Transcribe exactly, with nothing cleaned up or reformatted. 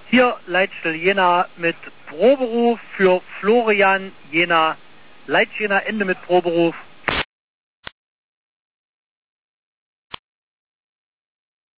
Hier Leitstelle Jena mit Proberuf für Florian Jena. Leit Jena Ende mit Proberuf.